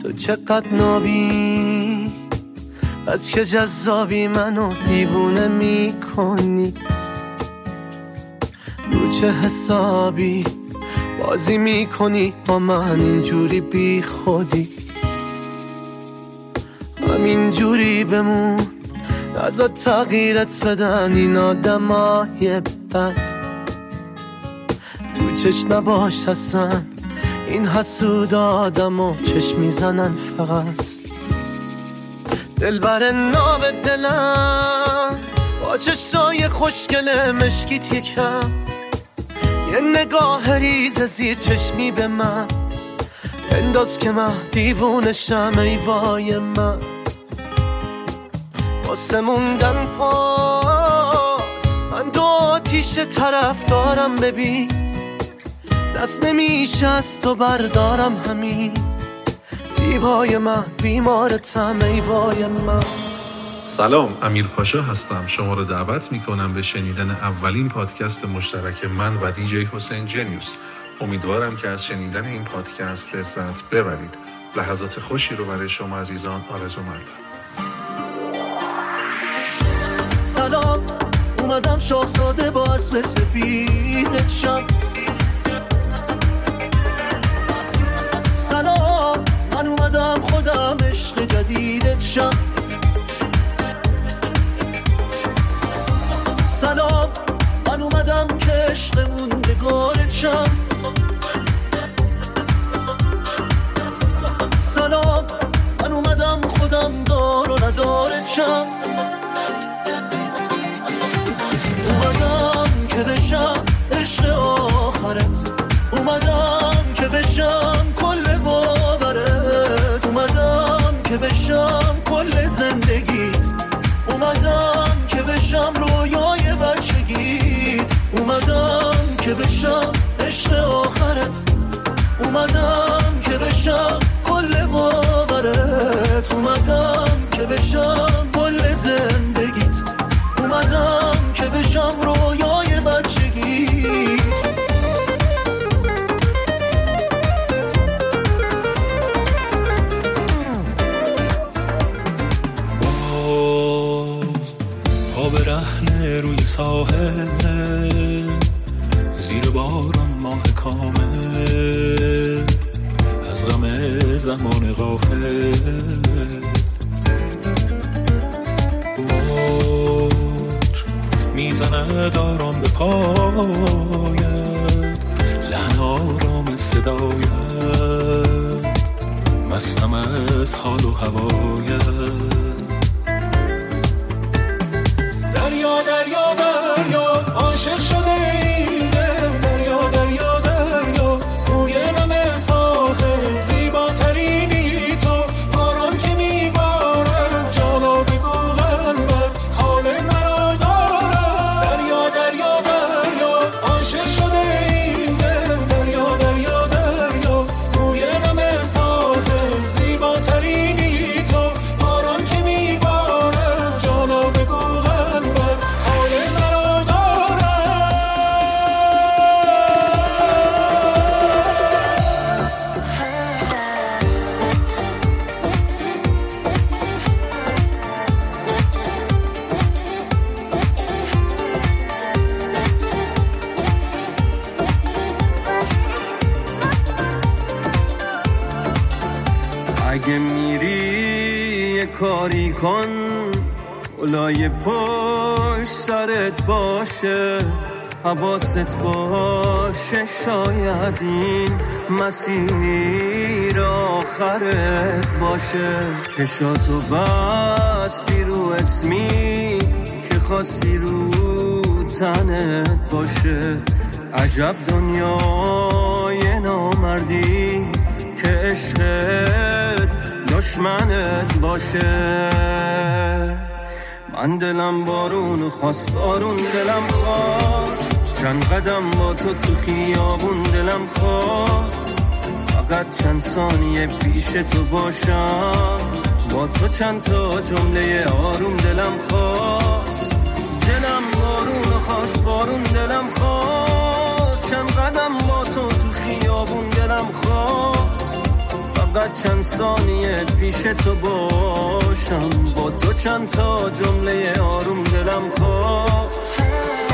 تو چقدر نابی، بس که جذابی، منو دیوونه میکنی. رو چه حسابی بازی میکنی با من اینجوری بی خودی؟ همینجوری بمون، نذار تغییرت بدن این آدمای بد. تو چش نباش اصلا، این حسود آدمو چشم میزنن فقط. دلبر ناب دلم با چشای خوشگل مشکیت یکم، یه نگاه ریز زیر چشمی به من انداز که من دیوونشم. ای وای من واسه موندن پات، من دو آتیش طرف دارم. ببین دست نمیشه از تو بردارم، همین زیبای من بیمارتم. ای وای من. سلام، امیر پاشا هستم. شما رو دعوت میکنم به شنیدن اولین پادکست مشترک من و دیجی حسین جنیوس. امیدوارم که از شنیدن این پادکست لذت ببرید. لحظات خوشی رو برای شما عزیزان آرزومندم. سلام، اومدم شاهزاده با اسب سفیدت شم. سلام، من اومدم خودم عشق جدیدت شم. سلام، من اومدم که عشقمون نگارت شم. سلام، من اومدم خودم دار و ندارت شم. اومدم که بشم عشق آخرت، اومدم که بشم کل باورت، اومدم که بشم کل زندگیت، اومدم که بشم رویای بچگیت، اومدم که بشم عشق آخرت، اومدم که بشم کل باورت، اومدم که بشم کل زندگیت، اومدم که بشم رویای بچگیت. پا برهنه روی ساحل، زیر باران ماه کامل، از غم زمان غافل موج میزند آرام به پایت، لحن آرام صدایت، مستم از حال و هوایت. دریا دریا دریا عاشق شده این دل، دریا دریا دریا روی نم ساحل، زیباترینی تو، باران که میبارد جانا بگو قلبت حال مرا دارد. دریا دریا دریا عاشق شده این دل، دریا دریا دریا روی نم ساحل، زیباترینی تو، باران که میبارد جانا بگو قلبت حال مرا دارد. اگه میری یه کاری کن، اولای پشت سرت باشه، حواست باشه، شاید این مسیر آخرت باشه. چشاتو بستی رو اسمی که خواستی رو تنت باشه. عجب دنیای نامردی که عشقت دشمنت باشه. من دلم بارون خواست، بارون دلم خواست، چند قدم با تو تو خیابون دلم خواست، فقط چند ثانیه پیش تو باشم، با تو چند تا جمله آروم دلم خواست. دلم بارون خواست، بارون دلم خواست، چند قدم با تو تو خیابون دلم خواست، فقط فقط چند ثانیه پیش تو باشم، با تو چند تا جمله آروم دلم خواست.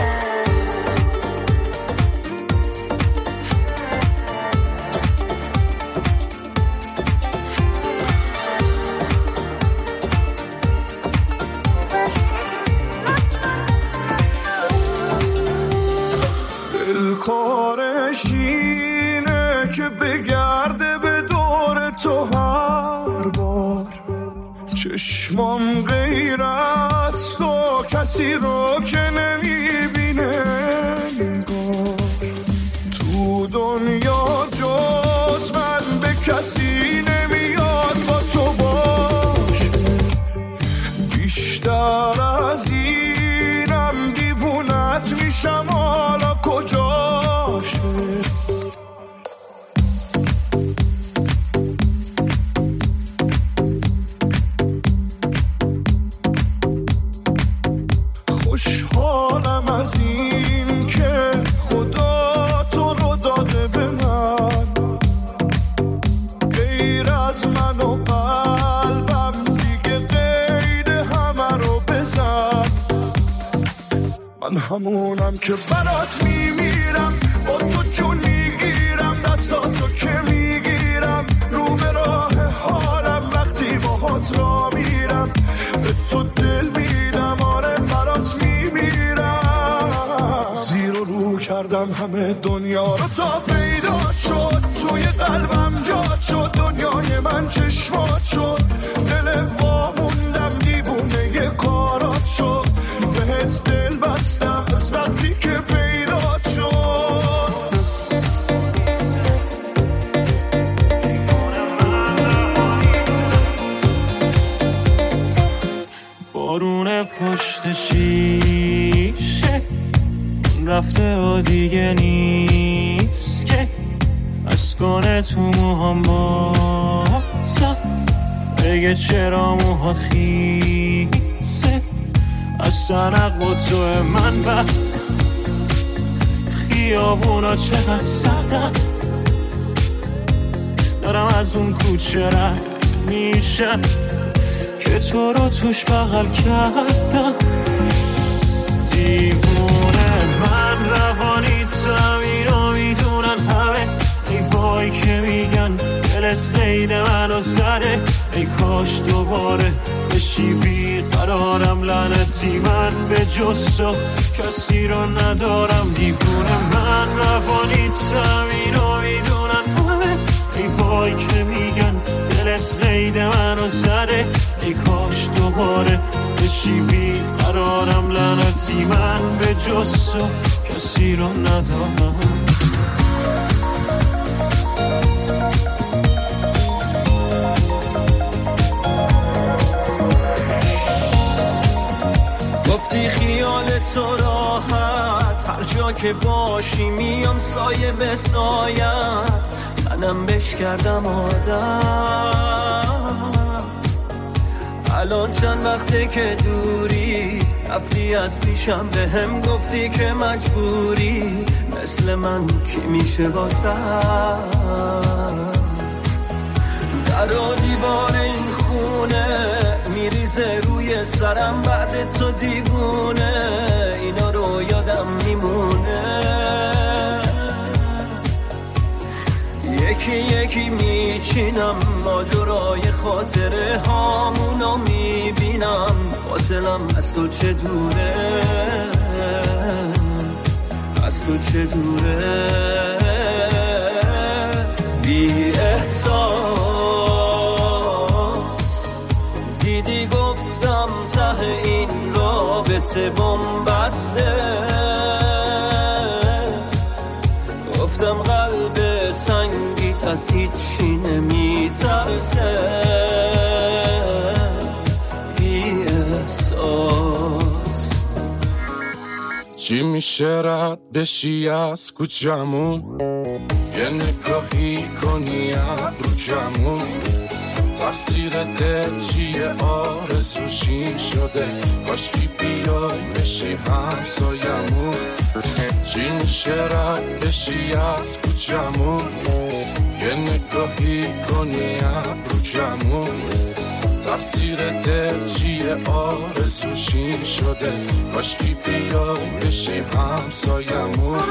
کارش اینه که بگرده به دور تو هر بار، چشمام غیر از تو کسی رو که نمیبینه نگار، تو دنیا جز من به کسی نمیاد با تو باشه، بیشتر از اینم دیوونت میشم حالا کجاشه. خوشحالم از این که خدا تو رو داده به من، غیر از من و قلبم دیگه غیر همه رو بزن. من همونم که برات میمیرم، با تو جون میگیرم، دستاتو که میگیرم، رو به راه حالم وقتی باهات را میرم، به تو دل میدم، آره برات میمیرم. زیر و رو کردم همه دنیا رو تا پیدا شد، توی قلبم جات شد، دنیای من چشمات شد، دل واموندم دیوونه کارات شد، بهت دل بستم از وقتی که پیدا شد. بارون پشت شیشه رفته و دیگه نیست که از کنه تو موهام باسم، بگه چرا موهات خیسه از سرق و تو من وقت خیابونا چقدر سردم، دارم از اون کوچه رد میشم که تو رو توش بغل کردم. دیوونه من روانی تو اینو میدونن همه، ای وای که میگن دلت قید منو زده، ای کاش دوباره بشی بیقرارم، لعنتی من به جز تو کسی رو ندارم. دیوونه من روانی تو اینو میدونن همه، ای وای که میگن دلت قید منو زده، ای کاش دوباره بشی بیقرارم، لعنتی من به جز تو کسی رو ندارم. گفتی خیال تو راحت، هر جا که باشی میام سایه به سایت، منم بش کردم عادت. الان چند وقته که دوری، رفتی از پیشم به هم گفتی که مجبوری، مثل من کی میشه واسه در و دیوار این خونه میریزه روی سرم، بعد تو دیوونه اینا رو یادم میمونه، یکی یکی میچینم ماجرای خاطره هامونو میبینم، فاصلم از تو چه دوره، از تو چه دوره. بی احساس دیدی گفتم ته این رابطه بنبسته، گفتم قلب سنگیت از هیچی نمیترسه. بی احساس چی میشه رد بشی از کوچمون، یه نگاهی کنی ابرو کمون، تقصیر دل چیه آرزوشی شده، کاشکی بیای بشی همسایمون. چی میشه رد بشی از کوچمون، یه نگاهی کنی ابرو کمون تقصیر دل چیه آرزو شیر شده کاشکی بیای بشی همسایمون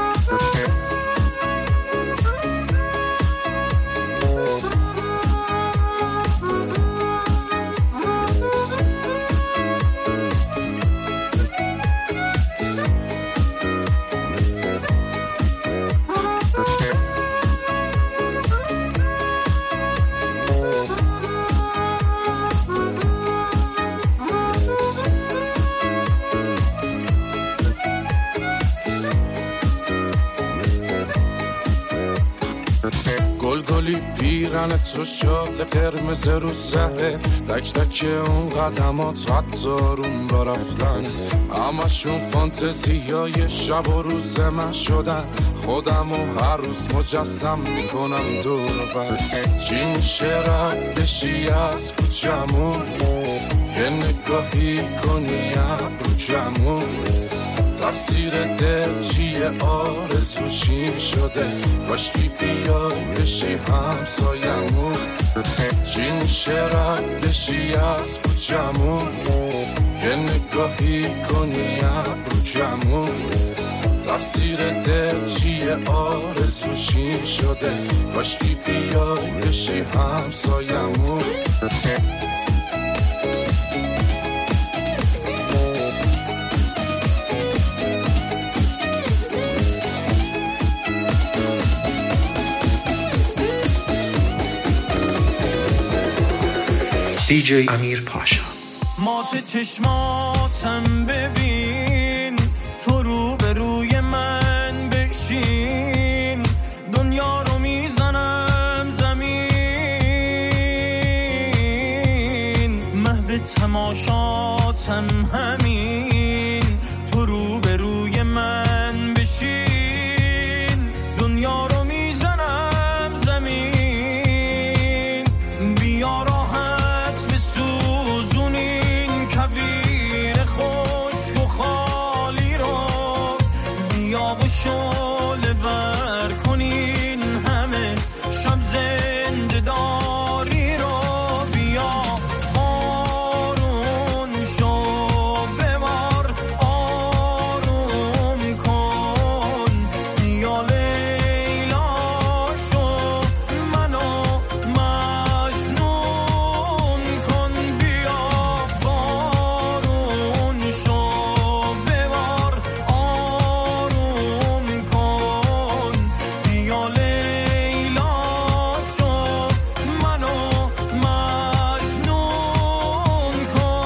گلگلی پیرنت و شال قرمز رو سره تک تک اون قدمات حتارون را رفتن همشون فانتزیای شب و روز من شدن خودم و هر روز مجسم میکنم دور برد چی میشه رد بشی از کوچمون یه نگاهی کنی ابرو کمون تقصیر دل چیه آرزو شیر شده کاشکی بیای بشی همسایمون چی میشه رد بشی از کوچمون یه نگاهی کنی ابرو کمون تقصیر دل چیه آرزو شیر شده کاشکی بیای بشی همسایمون دیجی امیر پاشا مات چشماتم ببین تو رو به روی من بشین دنیا رو میزنم زمین محو تماشاتم همین تو رو به روی من بشین دنیا رو میزنم زمین بیا سوزونین کبیر خشک و خالی رو بیا و شعله بر کنین همه شب زنده داری رو بیا بارون شو ببار آروم کن بیا لیلا شو منو مجنون کن بیا بارون شو ببار آروم کن بیا لیلا شو منو مجنون کن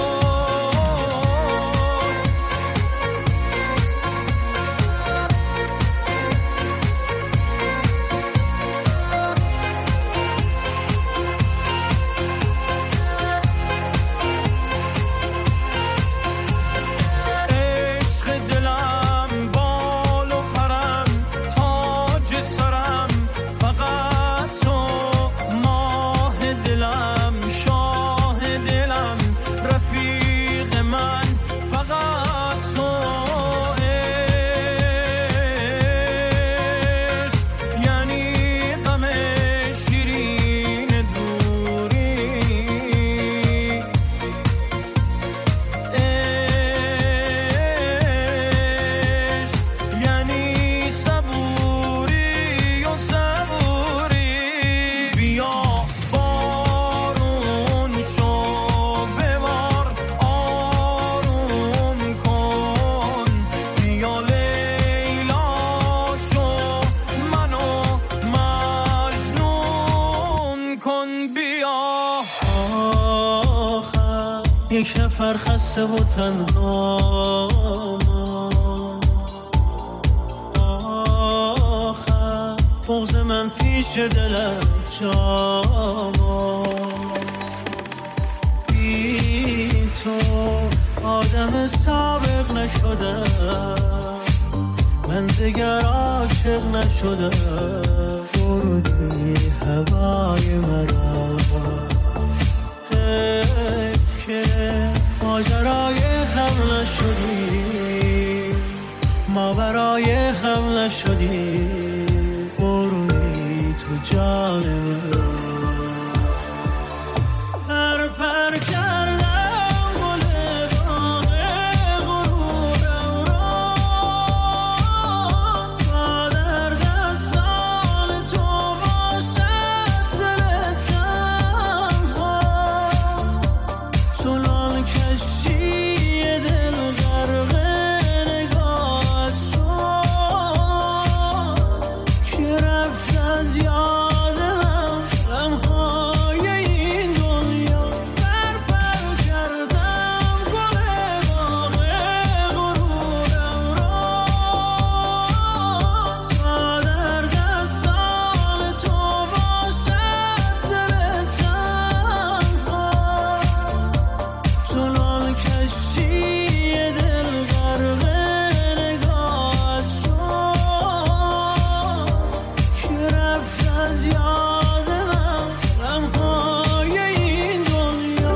عشق دلم بال و پرم تاج سرم فقط تو ماه دلم شاه دلم رفیق من فقط تو عشق یعنی غم شیرین دوری عشق یعنی صبوری و صبوری بیا بارون شو ببار آروم کن بیا لیلا شو منو مجنون کن بیا آخر یک نفر خسته و تنها آخر بغض من پیش دلت جاما بی تو آدم سابق نشدم من دیگر عاشق نشدم بردی هوای مرا حیف که ماجرای هم نشدی ما برای هم نشدی برونی تو جانم پر کردم گل باغ غرورم را تا در دستان تو باشد دل تنها چنان کشتی دل غرق نگاهت شد که رفت از یاد من غمهای این دنیا پر کردم گل باغ غرورم را تا در دستان تو باشد دل تنها چنان کشتی دل غرق نگاهت شد که رفت از یاد من غمهای این دنیا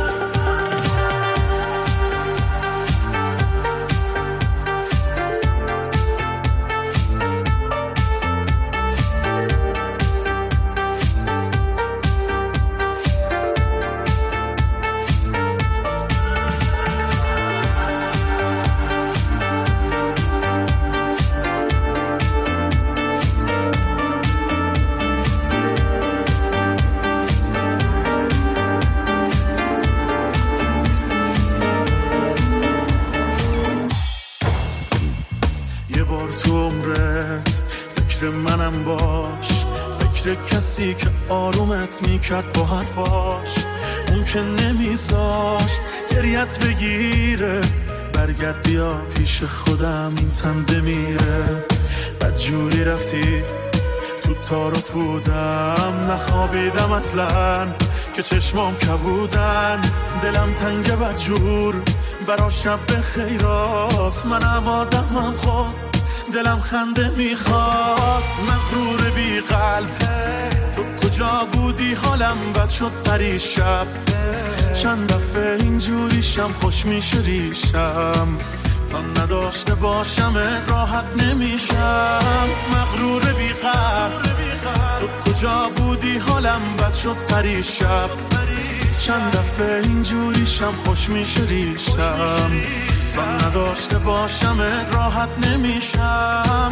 یه بار تو عمرت فکر منم باش، فکر کسی که آرومت میکرد با حرفاش، اون که نمیذاشت گریت بگیره، برگرد بیا پیش خودم این تن بمیره. بدجوری رفتی تو تار و پودم، نخوابیدم اصلا که چشمام کبودن، دلم تنگ بدجور برا شب خیرات، منم آدمم خود دلم خنده میخواد. مغرور بی قلب تو کجا بودی حالم بد شد پریشب، چند دفعه اینجوریشم خوش میشه ریشم، تا نداشته باشم راحت نمیشم. مغرور بی قلب تو کجا بودی حالم بد شد پریشب، چند دفعه اینجوریشم خوش میشه ریشم، تا نداشته باشم راحت نمیشم.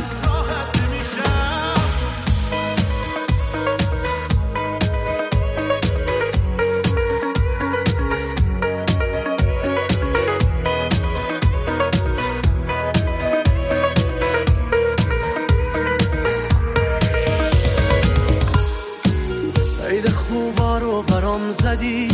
عید خوبا رو برام زدی،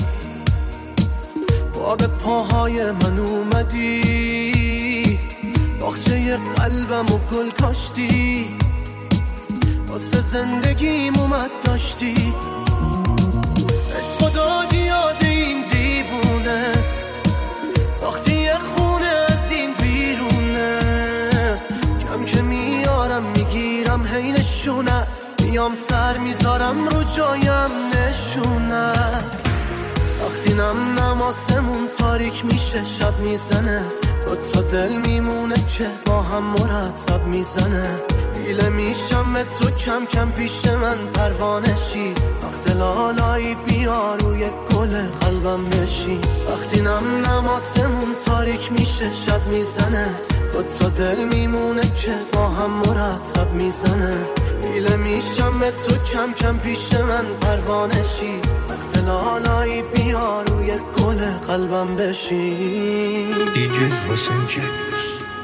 با به پاهای من اومدی، باغچه قلبم و گل کاشتی، واسه زندگیم اومد داشتی، عشق دادی یاد این دیوونه، ساختی یه خونه از این بیرونه، کم که میارم میگیرم هی نشونت، میام سر میذارم رو جایم نشونت. وقتی نم نماسمون تاریک میشه شب میزنه، دوتا دل میمونه که با هم مرتب میزنه، بیله میشم به تو کم کم پیش من پروانشی، وقت لالایی بیا روی گل قلبم بشی. وقتی نم نماسمون تاریک میشه شب میزنه، دوتا دل میمونه که با هم مرتب میزنه، بیله میشم به تو کم کم پیش من پروانشی، وقت لالایی بیا روی گل قلبم بشی. دیجی حسین جنیوس.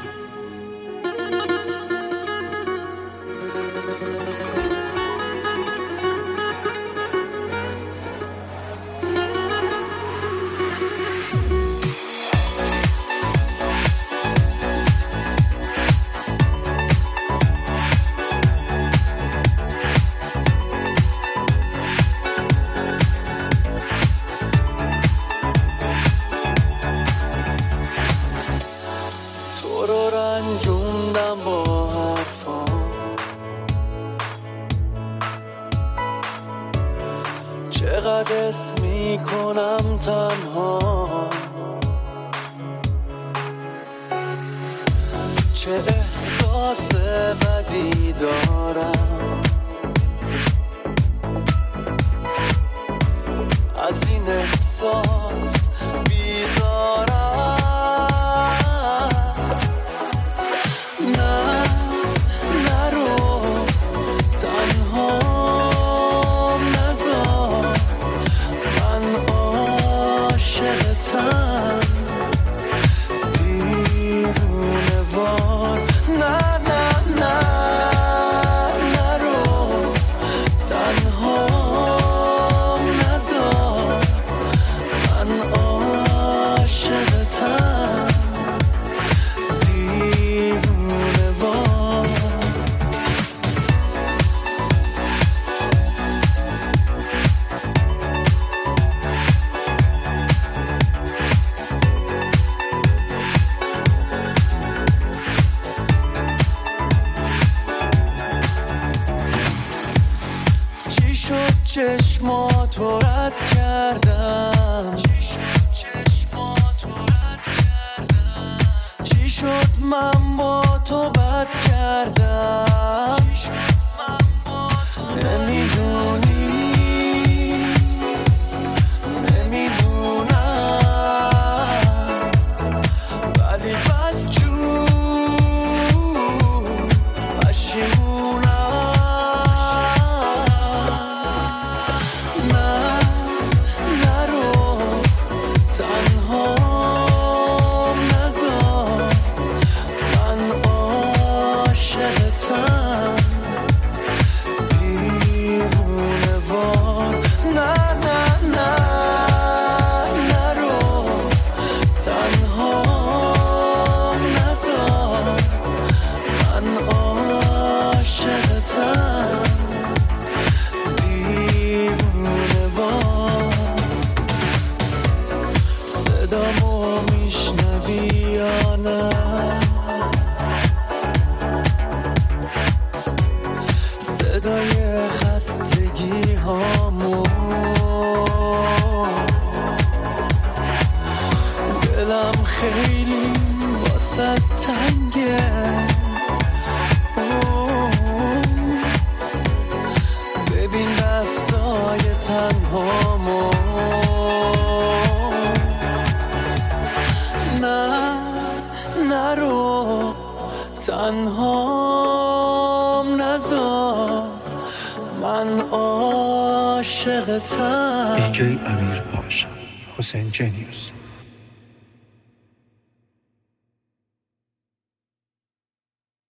چقدر اسم میکنم تنها، چه احساس بدی دارم، چشماتو رد کردم، چی شد من با تو بد کردم، نمیدونی نمیدونم، ولی بدجور پشیمونم. صدای خستگی هامون، دلم خیلی واسه تنگه، ببین دستای تنهامون، نه نرو تنهام نذار، من عاشقتم. دیجی امیر پاشا، حسین جنیوس.